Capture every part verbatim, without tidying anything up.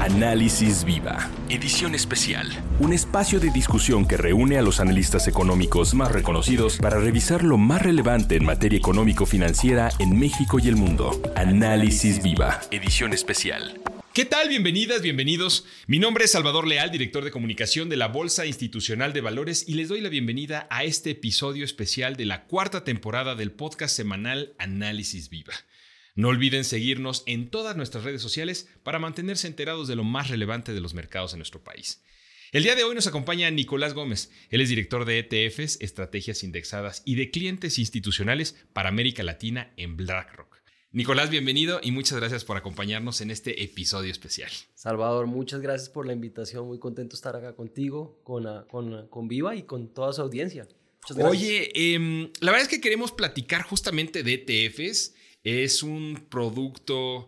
Análisis Viva, edición especial. Un espacio de discusión que reúne a los analistas económicos más reconocidos para revisar lo más relevante en materia económico-financiera en México y el mundo. Análisis Viva, edición especial. ¿Qué tal? Bienvenidas, bienvenidos. Mi nombre es Salvador Leal, director de comunicación de la Bolsa Institucional de Valores, y les doy la bienvenida a este episodio especial de la cuarta temporada del podcast semanal Análisis Viva. No olviden seguirnos en todas nuestras redes sociales para mantenerse enterados de lo más relevante de los mercados en nuestro país. El día de hoy nos acompaña Nicolás Gómez. Él es director de E T Fs, estrategias indexadas y de clientes institucionales para América Latina en BlackRock. Nicolás, bienvenido y muchas gracias por acompañarnos en este episodio especial. Salvador, muchas gracias por la invitación. Muy contento de estar acá contigo, con, con, con Viva y con toda su audiencia. Muchas gracias. Oye, eh, la verdad es que queremos platicar justamente de E T Fs. Es un producto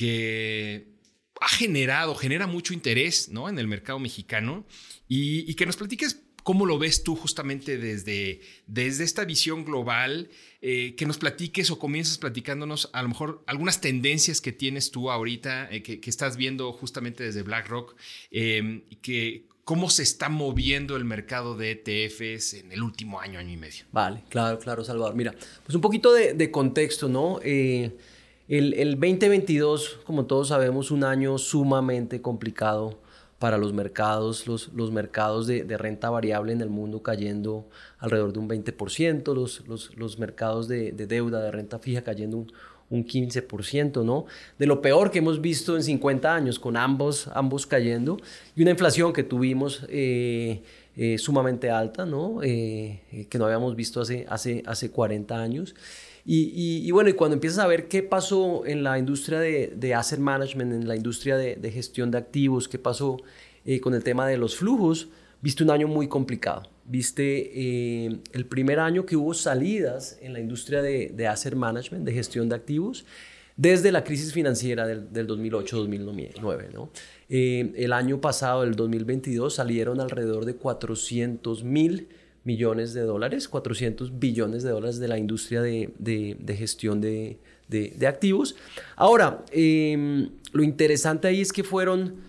que ha generado, genera mucho interés, ¿no?, en el mercado mexicano y, y que nos platiques cómo lo ves tú justamente desde, desde esta visión global, eh, que nos platiques o comiences platicándonos a lo mejor algunas tendencias que tienes tú ahorita, eh, que, que estás viendo justamente desde BlackRock, eh, y que cómo se está moviendo el mercado de E T Fs en el último año, año y medio. Vale, claro, claro, Salvador. Mira, pues un poquito de, de contexto, ¿no? Eh, el, el veinte veintidós, como todos sabemos, un año sumamente complicado para los mercados, los, los mercados de, de renta variable en el mundo cayendo alrededor de un veinte por ciento, los, los, los mercados de, de deuda, de renta fija cayendo un un quince por ciento, ¿no? De lo peor que hemos visto en cincuenta años, con ambos, ambos cayendo, y una inflación que tuvimos eh, eh, sumamente alta, ¿no? Eh, que no habíamos visto hace, hace, hace cuarenta años. Y, y, y bueno, y cuando empiezas a ver qué pasó en la industria de, de asset management, en la industria de, de gestión de activos, qué pasó eh, con el tema de los flujos, viste un año muy complicado. Viste eh, el primer año que hubo salidas en la industria de, de asset management, de gestión de activos, desde la crisis financiera del, del dos mil ocho dos mil nueve, ¿no? Eh, el año pasado, el dos mil veintidós, salieron alrededor de cuatrocientos mil millones de dólares, cuatrocientos billones de dólares de la industria de, de, de gestión de, de, de activos. Ahora, eh, lo interesante ahí es que fueron...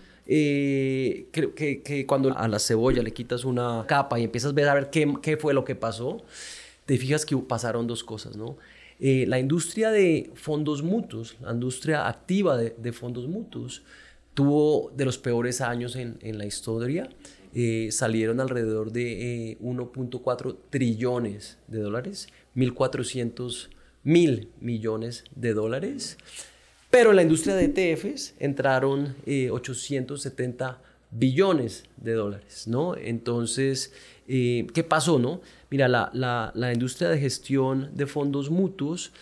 Eh, creo que, que cuando a la cebolla le quitas una capa y empiezas a ver, a ver qué, qué fue lo que pasó, te fijas que pasaron dos cosas, ¿no? Eh, la industria de fondos mutuos, la industria activa de, de fondos mutuos, tuvo de los peores años en, en la historia. Eh, salieron alrededor de eh, uno punto cuatro trillones de dólares, mil cuatrocientos mil millones de dólares. Pero en la industria de E T Fs entraron eh, ochocientos setenta billones de dólares, ¿no? Entonces, eh, ¿qué pasó, no? Mira, la, la, la industria de gestión de fondos mutuos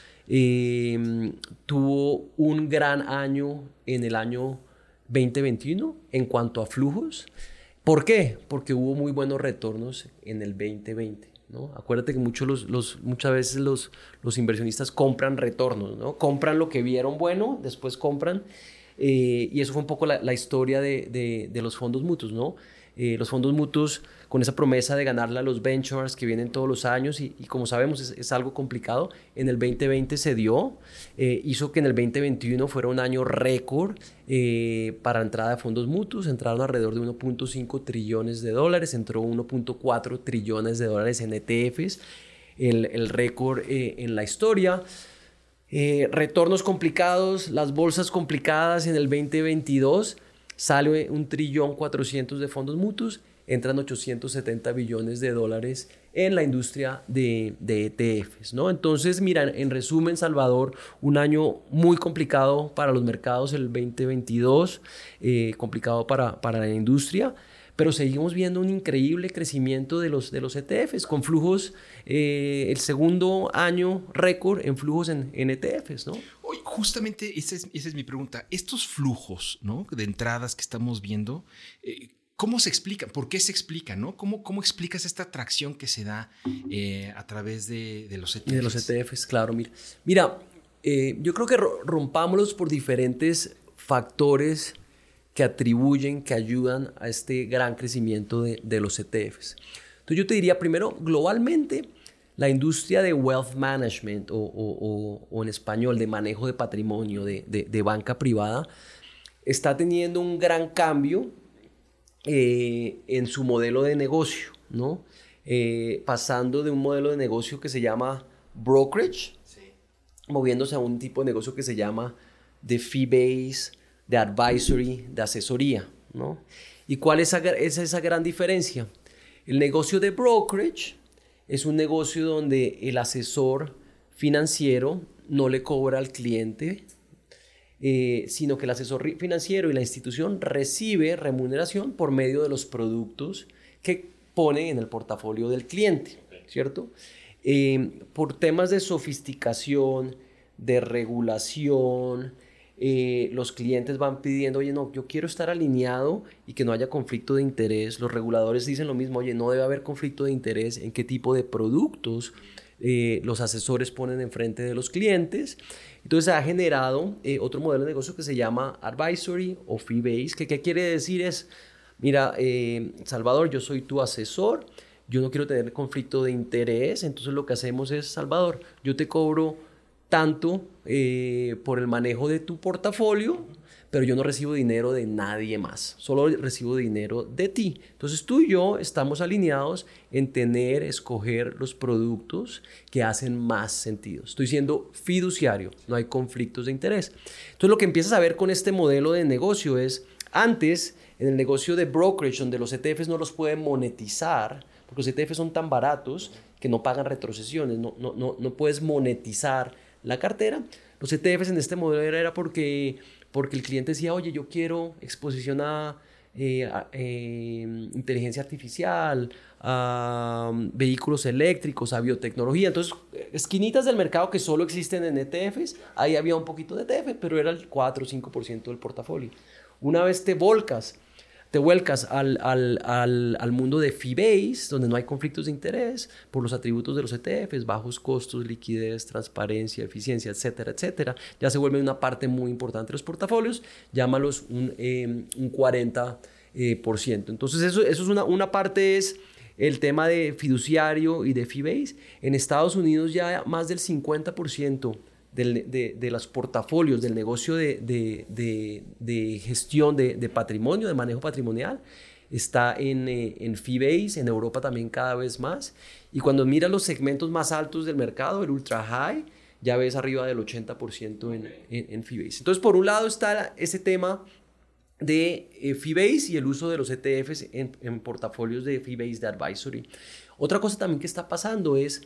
eh, tuvo un gran año en el año veinte veintiuno en cuanto a flujos. ¿Por qué? Porque hubo muy buenos retornos en el veinte veinte. ¿No? Acuérdate que muchos los, los, muchas veces los, los inversionistas compran retornos, ¿no? Compran lo que vieron bueno, después compran, eh, y eso fue un poco la, la historia de, de, de los fondos mutuos, ¿no? Eh, los fondos mutuos con esa promesa de ganarle a los benchmarks que vienen todos los años y, y como sabemos es, es algo complicado. En el veinte veinte se dio, eh, hizo que en el veinte veintiuno fuera un año récord eh, para entrada de fondos mutuos. Entraron alrededor de uno punto cinco trillones de dólares, entró uno punto cuatro trillones de dólares en E T Fs, el, el récord eh, en la historia. Eh, retornos complicados, las bolsas complicadas en el veinte veintidós. Sale un trillón cuatrocientos de fondos mutuos, entran ochocientos setenta billones de dólares en la industria de, de E T Fs, ¿no? Entonces, mira, en resumen, Salvador, un año muy complicado para los mercados, el veinte veintidós, eh, complicado para, para la industria, pero seguimos viendo un increíble crecimiento de los, de los E T Fs, con flujos, eh, el segundo año récord en flujos en, en E T Fs, ¿no? Oye, justamente esa es, esa es mi pregunta. Estos flujos, ¿no?, de entradas que estamos viendo, eh, ¿cómo se explican? ¿Por qué se explican, no? ¿Cómo, cómo explicas esta atracción que se da eh, a través de, de los E T Fs? De los E T Fs, claro. Mira, mira eh, yo creo que rompámoslos por diferentes factores que atribuyen, que ayudan a este gran crecimiento de, de los E T Fs. Entonces yo te diría primero, globalmente, la industria de wealth management o, o, o, o en español de manejo de patrimonio, de, de, de banca privada, está teniendo un gran cambio eh, en su modelo de negocio, ¿no? Eh, pasando de un modelo de negocio que se llama brokerage, sí, moviéndose a un tipo de negocio que se llama de fee base, de advisory, de asesoría, ¿no? ¿Y cuál es esa, es esa gran diferencia? El negocio de brokerage es un negocio donde el asesor financiero no le cobra al cliente, eh, sino que el asesor financiero y la institución recibe remuneración por medio de los productos que pone en el portafolio del cliente, ¿cierto? Eh, por temas de sofisticación, de regulación, eh, los clientes van pidiendo, oye, no, yo quiero estar alineado y que no haya conflicto de interés. Los reguladores dicen lo mismo, oye, no debe haber conflicto de interés en qué tipo de productos eh, los asesores ponen enfrente de los clientes. Entonces se ha generado eh, otro modelo de negocio que se llama advisory o fee base, que qué quiere decir es, mira, eh, Salvador, yo soy tu asesor, yo no quiero tener conflicto de interés, entonces lo que hacemos es, Salvador, yo te cobro tanto eh, por el manejo de tu portafolio, pero yo no recibo dinero de nadie más, solo recibo dinero de ti. Entonces tú y yo estamos alineados en tener, escoger los productos que hacen más sentido. Estoy siendo fiduciario, no hay conflictos de interés. Entonces lo que empiezas a ver con este modelo de negocio es, antes en el negocio de brokerage, donde los E T Fs no los pueden monetizar, porque los E T Fs son tan baratos que no pagan retrocesiones, no, no, no, no puedes monetizar la cartera. Los E T Fs en este modelo era porque, porque el cliente decía, oye, yo quiero exposición a, eh, a eh, inteligencia artificial, a um, vehículos eléctricos, a biotecnología. Entonces, esquinitas del mercado que solo existen en E T Fs, ahí había un poquito de E T F, pero era el cuatro o cinco por ciento del portafolio. Una vez te volcas, te vuelcas al, al, al, al mundo de fee base, donde no hay conflictos de interés por los atributos de los E T Fs, bajos costos, liquidez, transparencia, eficiencia, etcétera, etcétera. Ya se vuelve una parte muy importante de los portafolios, llámalos un, eh, un cuarenta por ciento. Entonces eso, eso es una, una parte es el tema de fiduciario y de fee base. En Estados Unidos ya más del cincuenta por ciento Del, de, de los portafolios del negocio de, de, de, de gestión de, de patrimonio, de manejo patrimonial, está en, eh, en fee base, en Europa también cada vez más. Y cuando miras los segmentos más altos del mercado, el ultra high, ya ves arriba del ochenta por ciento en, en, en fee base. Entonces, por un lado está ese tema de eh, fee base y el uso de los E T Fs en, en portafolios de fee base de advisory. Otra cosa también que está pasando es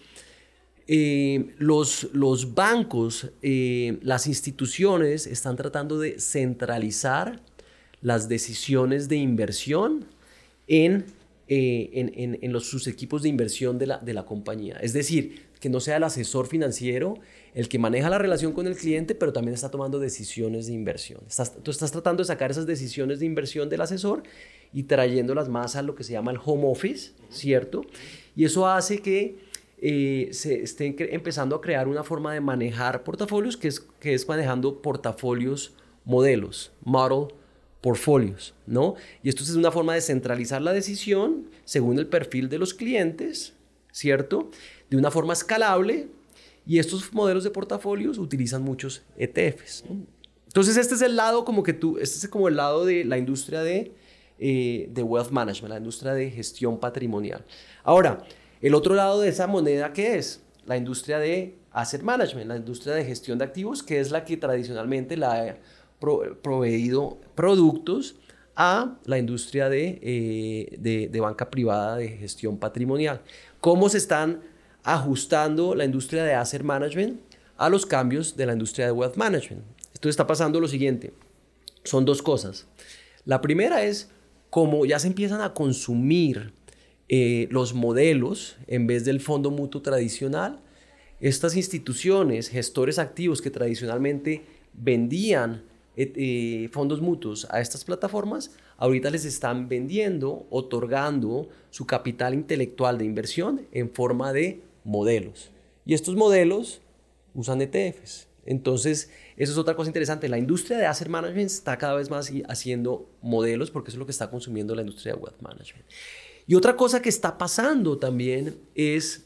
Eh, los, los bancos, eh, las instituciones están tratando de centralizar las decisiones de inversión en, eh, en, en, en los, sus equipos de inversión de la, de la compañía. Es decir, que no sea el asesor financiero el que maneja la relación con el cliente, pero también está tomando decisiones de inversión. Estás, tú estás tratando de sacar esas decisiones de inversión del asesor y trayéndolas más a lo que se llama el home office, ¿cierto? Y eso hace que Eh, se estén empezando a crear una forma de manejar portafolios que es, que es manejando portafolios modelos, model portfolios, ¿no? Y esto es una forma de centralizar la decisión según el perfil de los clientes, ¿cierto? De una forma escalable, y estos modelos de portafolios utilizan muchos E T Fs, ¿no? Entonces este es el lado como que tú, este es como el lado de la industria de, eh, de wealth management, la industria de gestión patrimonial. Ahora, el otro lado de esa moneda, ¿qué es? La industria de asset management, la industria de gestión de activos, que es la que tradicionalmente la ha pro, proveído productos a la industria de, eh, de, de banca privada de gestión patrimonial. ¿Cómo se están ajustando la industria de asset management a los cambios de la industria de wealth management? Entonces está pasando lo siguiente, son dos cosas. La primera es cómo ya se empiezan a consumir Eh, los modelos en vez del fondo mutuo tradicional. Estas instituciones, gestores activos que tradicionalmente vendían eh, eh, fondos mutuos a estas plataformas, ahorita les están vendiendo, otorgando su capital intelectual de inversión en forma de modelos. Y estos modelos usan E T Fs. Entonces, eso es otra cosa interesante. La industria de asset management está cada vez más haciendo modelos porque eso es lo que está consumiendo la industria de wealth management. Y otra cosa que está pasando también es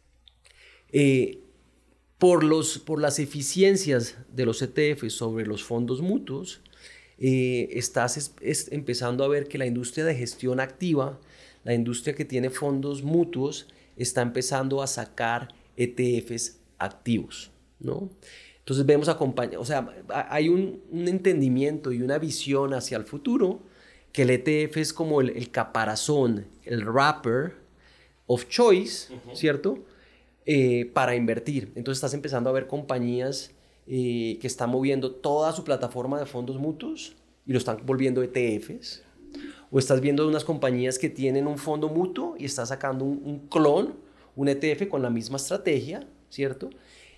eh, por, los, por las eficiencias de los E T Fs sobre los fondos mutuos, eh, estás es, es empezando a ver que la industria de gestión activa, la industria que tiene fondos mutuos, está empezando a sacar E T Fs activos, ¿no? Entonces vemos acompaña, o sea, hay un, un entendimiento y una visión hacia el futuro que el E T F es como el, el caparazón, el wrapper of choice, uh-huh. ¿cierto? Eh, para invertir. Entonces estás empezando a ver compañías eh, que están moviendo toda su plataforma de fondos mutuos y lo están volviendo E T Fs. O estás viendo unas compañías que tienen un fondo mutuo y estás sacando un, un clon, un E T F con la misma estrategia, ¿cierto?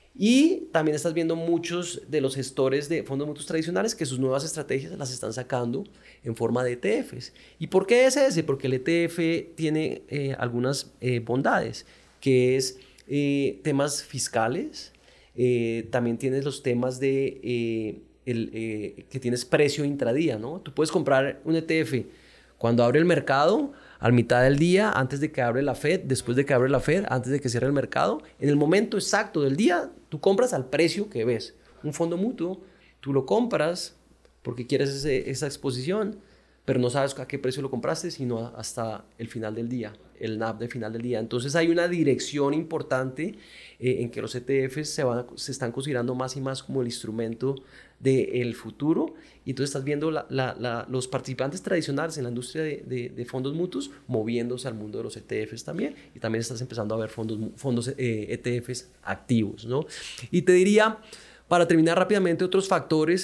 Y también estás viendo muchos de los gestores de fondos mutuos tradicionales que sus nuevas estrategias las están sacando en forma de E T Fs. ¿Y por qué es ese? Porque el E T F tiene eh, algunas eh, bondades, que es eh, temas fiscales, eh, también tienes los temas de eh, el, eh, que tienes precio intradía, ¿no? Tú puedes comprar un E T F cuando abre el mercado, a mitad del día, antes de que abre la Fed, después de que abre la Fed, antes de que cierre el mercado, en el momento exacto del día, tú compras al precio que ves. Un fondo mutuo, tú lo compras porque quieres ese, esa exposición, pero no sabes a qué precio lo compraste, sino hasta el final del día, el N A V de final del día. Entonces hay una dirección importante eh, en que los E T Fs se, van a, se están considerando más y más como el instrumento del futuro, y entonces estás viendo la, la, la, los participantes tradicionales en la industria de, de, de fondos mutuos moviéndose al mundo de los E T Fs también, y también estás empezando a ver fondos, fondos eh, E T Fs activos, ¿no? Y te diría, para terminar rápidamente, otros factores,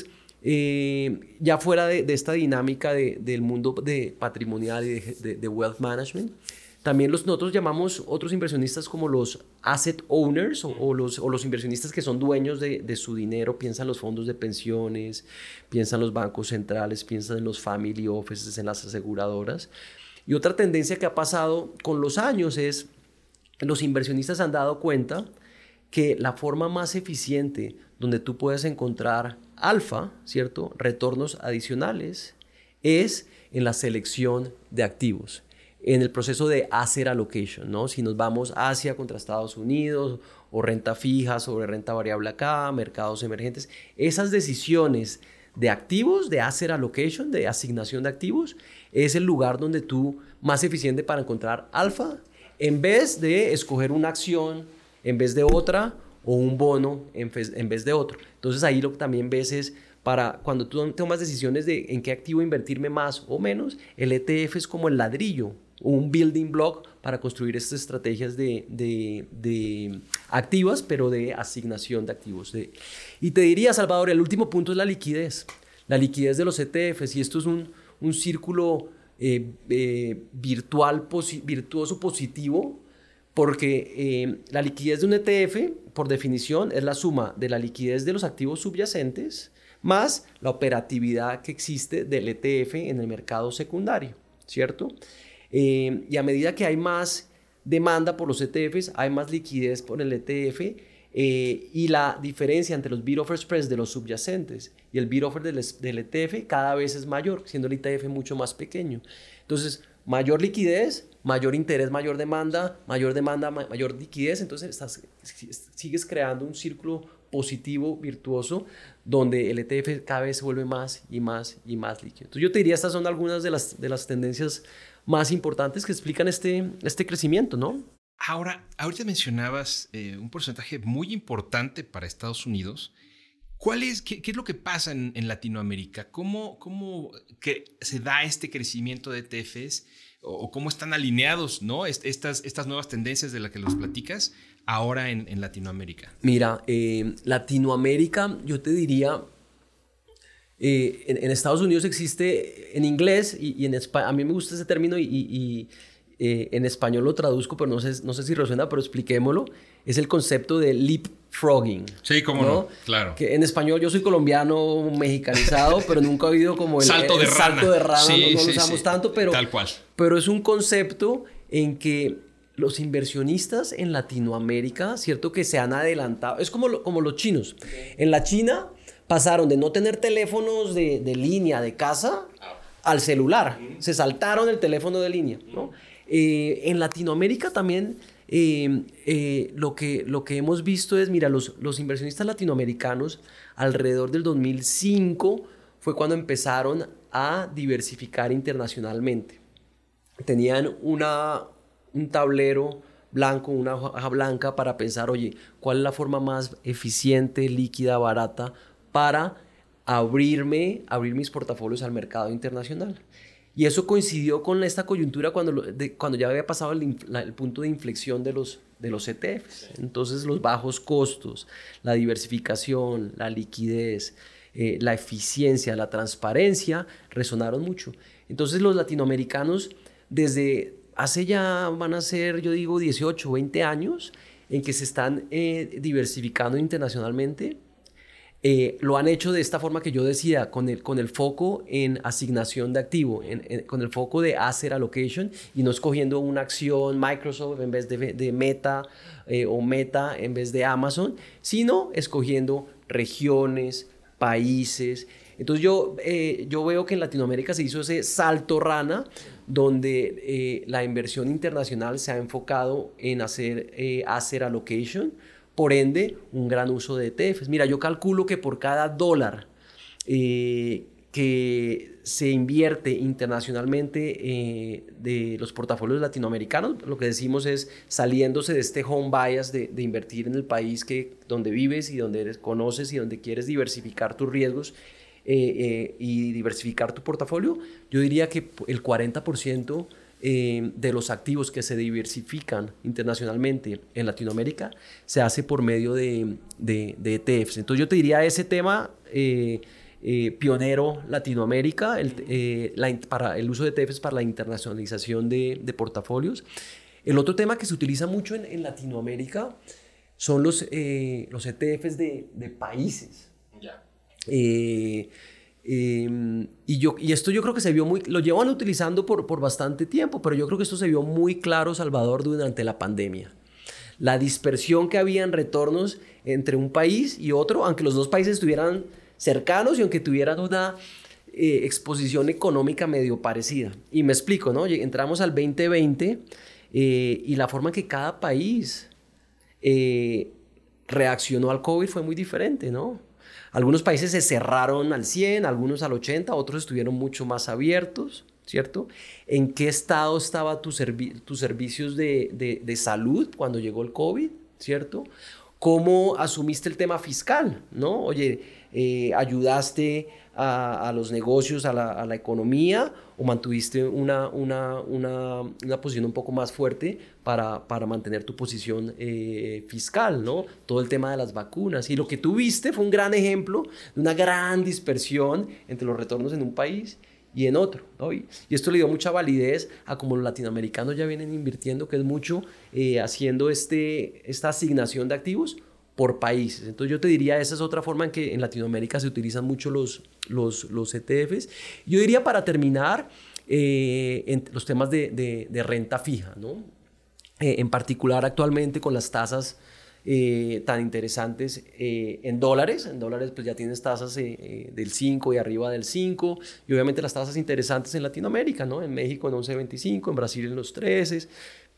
eh, ya fuera de, de esta dinámica de, del mundo de patrimonial y de, de, de wealth management, también los, nosotros llamamos otros inversionistas como los asset owners o, o, los, o los inversionistas que son dueños de, de su dinero. Piensan los fondos de pensiones, piensan los bancos centrales, piensan en los family offices, en las aseguradoras. Y otra tendencia que ha pasado con los años es los inversionistas han dado cuenta que la forma más eficiente donde tú puedes encontrar alfa, ¿cierto? Retornos adicionales, es en la selección de activos, en el proceso de asset allocation, ¿no? Si nos vamos Asia contra Estados Unidos, o renta fija sobre renta variable acá, mercados emergentes, esas decisiones de activos, de asset allocation, de asignación de activos, es el lugar donde tú más eficiente para encontrar alfa, en vez de escoger una acción en vez de otra, o un bono en vez, en vez de otro. Entonces ahí lo que también ves es, para cuando tú tomas decisiones de en qué activo invertirme más o menos, el E T F es como el ladrillo, un building block para construir estas estrategias de, de, de activas, pero de asignación de activos. De, y te diría, Salvador, el último punto es la liquidez. La liquidez de los E T Fs, y esto es un, un círculo eh, eh, virtual, posi- virtuoso positivo, porque eh, la liquidez de un E T F, por definición, es la suma de la liquidez de los activos subyacentes más la operatividad que existe del E T F en el mercado secundario, ¿cierto? Eh, y a medida que hay más demanda por los E T Fs, hay más liquidez por el E T F, eh, y la diferencia entre los bid offer spreads de los subyacentes y el bid offer del, del E T F cada vez es mayor, siendo el E T F mucho más pequeño. Entonces, mayor liquidez, mayor interés, mayor demanda, mayor demanda, ma- mayor liquidez, entonces estás, sigues creando un círculo positivo, virtuoso, donde el E T F cada vez se vuelve más y más y más líquido. Entonces yo te diría, estas son algunas de las, de las tendencias más importantes que explican este, este crecimiento, ¿no? Ahora, ahorita mencionabas eh, un porcentaje muy importante para Estados Unidos. ¿Cuál es, qué, qué es lo que pasa en, en Latinoamérica? ¿Cómo, cómo que se da este crecimiento de E T Fs? ¿O, o cómo están alineados, ¿no? estas, estas nuevas tendencias de las que los platicas ahora en, en Latinoamérica? Mira, eh, Latinoamérica, yo te diría, eh, en, en Estados Unidos existe en inglés y, y en español, a mí me gusta ese término y, y, y eh, en español lo traduzco, pero no sé, no sé si resuena, pero expliquémoslo. Es el concepto de leapfrogging. Sí, cómo no, no claro. Que en español yo soy colombiano mexicanizado, pero nunca he oído como el salto de el rana. Salto de rana, sí, no, no sí, lo usamos sí. tanto, pero, Tal cual. pero es un concepto en que los inversionistas en Latinoamérica, cierto que se han adelantado, es como, lo, como los chinos. En la China pasaron de no tener teléfonos de, de línea de casa al celular. Se saltaron el teléfono de línea, ¿no? Eh, en Latinoamérica también eh, eh, lo, que, lo que hemos visto es, mira, los, los inversionistas latinoamericanos alrededor del dos mil cinco fue cuando empezaron a diversificar internacionalmente. Tenían una, un tablero blanco, una hoja blanca para pensar, oye, ¿cuál es la forma más eficiente, líquida, barata para abrirme, abrir mis portafolios al mercado internacional? Y eso coincidió con esta coyuntura cuando, lo, de, cuando ya había pasado el, la, el punto de inflexión de los, de los E T Fs. Entonces los bajos costos, la diversificación, la liquidez, eh, la eficiencia, la transparencia resonaron mucho. Entonces los latinoamericanos desde hace ya van a ser, yo digo, dieciocho, veinte años en que se están eh, diversificando internacionalmente. Eh, lo han hecho de esta forma que yo decía, con el, con el foco en asignación de activo, en, en, con el foco de asset allocation y no escogiendo una acción Microsoft en vez de, de Meta eh, o Meta en vez de Amazon, sino escogiendo regiones, países. Entonces yo, eh, yo veo que en Latinoamérica se hizo ese salto rana donde eh, la inversión internacional se ha enfocado en hacer eh, asset allocation. Por ende, un gran uso de E T Fs. Mira, yo calculo que por cada dólar eh, que se invierte internacionalmente eh, de los portafolios latinoamericanos, lo que decimos es saliéndose de este home bias de, de invertir en el país que, donde vives y donde eres, conoces y donde quieres diversificar tus riesgos eh, eh, y diversificar tu portafolio, yo diría que el cuarenta por ciento Eh, de los activos que se diversifican internacionalmente en Latinoamérica se hace por medio de, de, de E T Fs. Entonces yo te diría ese tema eh, eh, pionero Latinoamérica, el, eh, la, para el uso de E T Fs para la internacionalización de, de portafolios. El otro tema que se utiliza mucho en, en Latinoamérica son los, eh, los E T Fs de, de países. Ya. Eh, Eh, y, yo, y esto yo creo que se vio muy, lo llevan utilizando por, por bastante tiempo, pero yo creo que esto se vio muy claro, Salvador, durante la pandemia. La dispersión que había en retornos entre un país y otro, aunque los dos países estuvieran cercanos y aunque tuvieran una eh, exposición económica medio parecida. Y me explico, ¿no? Entramos al veinte veinte eh, y la forma en que cada país eh, reaccionó al COVID fue muy diferente, ¿no? Algunos países se cerraron al cien, algunos al ochenta, otros estuvieron mucho más abiertos, ¿cierto? ¿En qué estado estaban tus servi- tus servicios de, de, de salud cuando llegó el COVID, ¿cierto? ¿Cómo asumiste el tema fiscal, no? Oye, eh, ¿ayudaste a, a los negocios, a la, a la economía o mantuviste una, una, una, una posición un poco más fuerte para, para mantener tu posición eh, fiscal, ¿no? Todo el tema de las vacunas. Y lo que tú viste fue un gran ejemplo de una gran dispersión entre los retornos en un país y en otro, ¿no? Y, y esto le dio mucha validez a como los latinoamericanos ya vienen invirtiendo, que es mucho eh, haciendo este, esta asignación de activos por países. Entonces yo te diría, esa es otra forma en que en Latinoamérica se utilizan mucho los, los, los E T Fs. Yo diría, para terminar, eh, en los temas de, de, de renta fija, ¿no? Eh, en particular actualmente con las tasas eh, tan interesantes eh, en dólares. En dólares pues ya tienes tasas eh, eh, del cinco y arriba del cinco. Y obviamente las tasas interesantes en Latinoamérica, ¿no? En México en once veinticinco, en Brasil en los trece.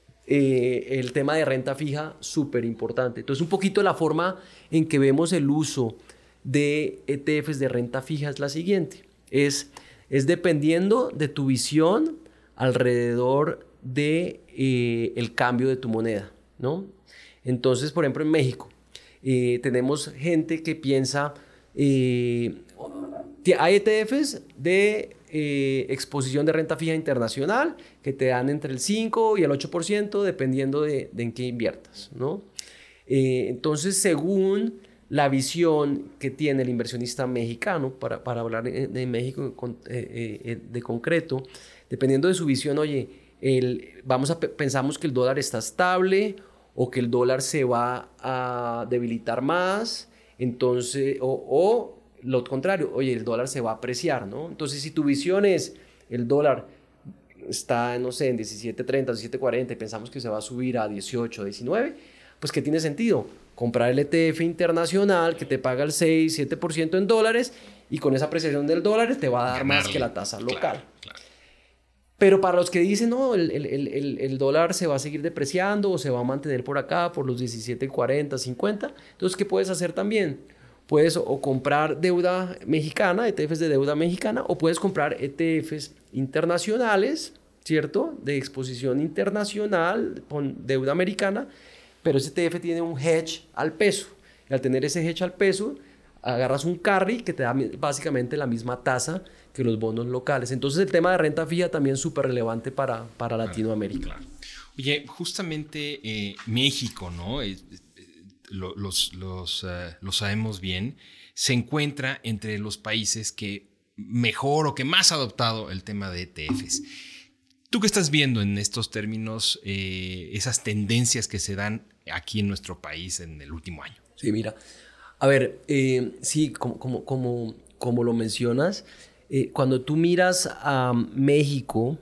Eh, el tema de renta fija, súper importante. Entonces, un poquito la forma en que vemos el uso de E T Fs de renta fija es la siguiente. Es, es dependiendo de tu visión alrededor de, eh, el cambio de tu moneda, ¿no? Entonces, por ejemplo, en México, eh, tenemos gente que piensa, eh, hay E T Fs de eh, exposición de renta fija internacional que te dan entre el cinco y el ocho por ciento dependiendo de, de en qué inviertas, ¿no? Eh, entonces, según la visión que tiene el inversionista mexicano, para, para hablar de, de México con, eh, eh, de concreto, dependiendo de su visión, oye, el, vamos a pensamos que el dólar está estable o que el dólar se va a debilitar más, entonces, o, o lo contrario, oye, el dólar se va a apreciar, ¿no? Entonces, si tu visión es el dólar está, no sé, en diecisiete treinta, diecisiete cuarenta y pensamos que se va a subir a dieciocho, diecinueve, pues ¿qué tiene sentido? Comprar el E T F internacional que te paga el seis, siete por ciento en dólares y con esa apreciación del dólar te va a dar Ganarle. más que la tasa local. Claro, claro. Pero para los que dicen, no, el, el, el, el dólar se va a seguir depreciando o se va a mantener por acá por los diecisiete cuarenta, cincuenta, entonces, ¿qué puedes hacer también? puedes o comprar deuda mexicana, E T Fs de deuda mexicana, o puedes comprar E T Fs internacionales, ¿cierto? De exposición internacional con deuda americana, pero ese E T F tiene un hedge al peso. Y al tener ese hedge al peso, agarras un carry que te da básicamente la misma tasa que los bonos locales. Entonces el tema de renta fija también es súper relevante para, para Latinoamérica. Claro. Oye, justamente eh, México, ¿no? Eh, eh, lo, los, los, uh, lo sabemos bien, se encuentra entre los países que mejor o que más ha adoptado el tema de E T Fs. ¿Tú qué estás viendo en estos términos, eh, esas tendencias que se dan aquí en nuestro país en el último año? Sí, mira, a ver, eh, sí, como, como, como, como lo mencionas, eh, cuando tú miras a México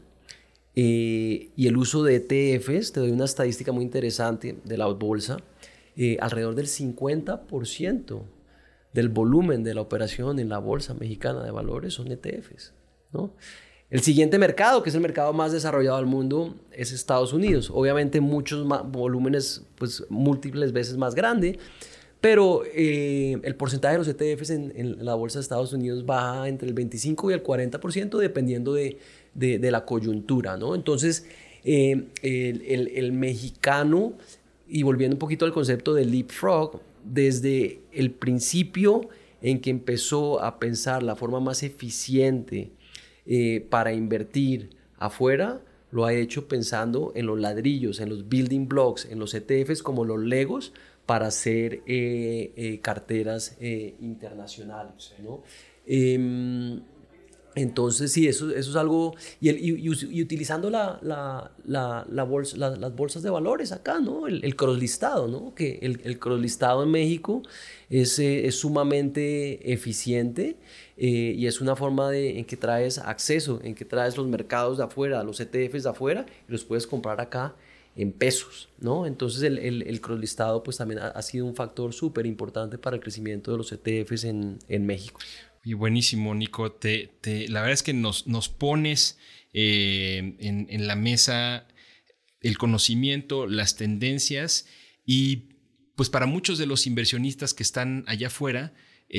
eh, y el uso de E T Fs, te doy una estadística muy interesante de la bolsa, eh, alrededor del cincuenta por ciento del volumen de la operación en la bolsa mexicana de valores son E T Fs, ¿no? El siguiente mercado, que es el mercado más desarrollado del mundo, es Estados Unidos. Obviamente muchos más, volúmenes, pues múltiples veces más grande, pero eh, el porcentaje de los E T Fs en, en la bolsa de Estados Unidos baja entre el veinticinco y el cuarenta por ciento dependiendo de, de, de la coyuntura, ¿no? Entonces, eh, el, el, el mexicano, y volviendo un poquito al concepto del leapfrog, desde el principio en que empezó a pensar la forma más eficiente eh, para invertir afuera, lo ha hecho pensando en los ladrillos, en los building blocks, en los E T Fs como los legos para hacer eh, eh, carteras eh, internacionales, ¿no? Eh, entonces, sí, eso, eso es algo... Y, el, y, y utilizando la, la, la, la bolsa, la, las bolsas de valores acá, ¿no? El, el crosslistado, ¿no? Que el, el crosslistado en México es, eh, es sumamente eficiente eh, y es una forma de, en que traes acceso, en que traes los mercados de afuera, los E T Fs de afuera, y los puedes comprar acá en pesos, ¿no? Entonces el, el, el crosslistado pues también ha, ha sido un factor súper importante para el crecimiento de los E T Fs en, en México. Y buenísimo, Nico. Te, te, la verdad es que nos, nos pones eh, en, en la mesa el conocimiento, las tendencias y pues para muchos de los inversionistas que están allá afuera,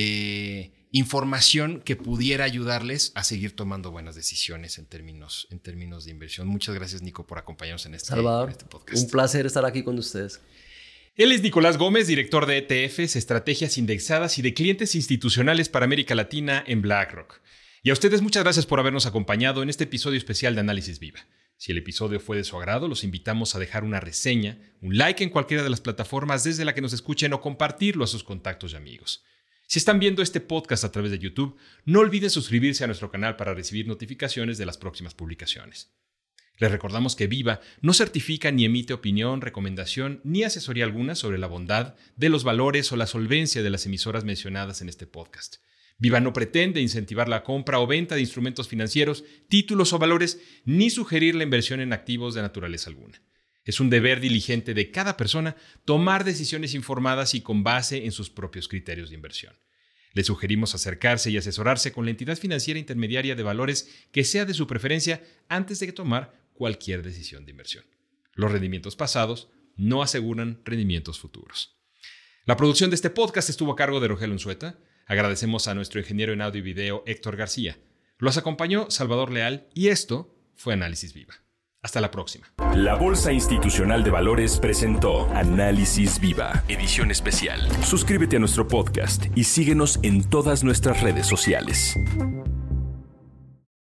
eh, información que pudiera ayudarles a seguir tomando buenas decisiones en términos, en términos de inversión. Muchas gracias, Nico, por acompañarnos en este, Salvador, en este podcast. Un placer estar aquí con ustedes. Él es Nicolás Gómez, director de E T Fs, estrategias indexadas y de clientes institucionales para América Latina en BlackRock. Y a ustedes muchas gracias por habernos acompañado en este episodio especial de Análisis Viva. Si el episodio fue de su agrado, los invitamos a dejar una reseña, un like en cualquiera de las plataformas desde la que nos escuchen o compartirlo a sus contactos y amigos. Si están viendo este podcast a través de YouTube, no olviden suscribirse a nuestro canal para recibir notificaciones de las próximas publicaciones. Les recordamos que Viva no certifica ni emite opinión, recomendación ni asesoría alguna sobre la bondad de los valores o la solvencia de las emisoras mencionadas en este podcast. Viva no pretende incentivar la compra o venta de instrumentos financieros, títulos o valores, ni sugerir la inversión en activos de naturaleza alguna. Es un deber diligente de cada persona tomar decisiones informadas y con base en sus propios criterios de inversión. Les sugerimos acercarse y asesorarse con la entidad financiera intermediaria de valores que sea de su preferencia antes de tomar cualquier decisión de inversión. Los rendimientos pasados no aseguran rendimientos futuros. La producción de este podcast estuvo a cargo de Rogelio Unzueta. Agradecemos a nuestro ingeniero en audio y video Héctor García. Los acompañó Salvador Leal y esto fue Análisis Viva. Hasta la próxima. La Bolsa Institucional de Valores presentó Análisis Viva, edición especial. Suscríbete a nuestro podcast y síguenos en todas nuestras redes sociales.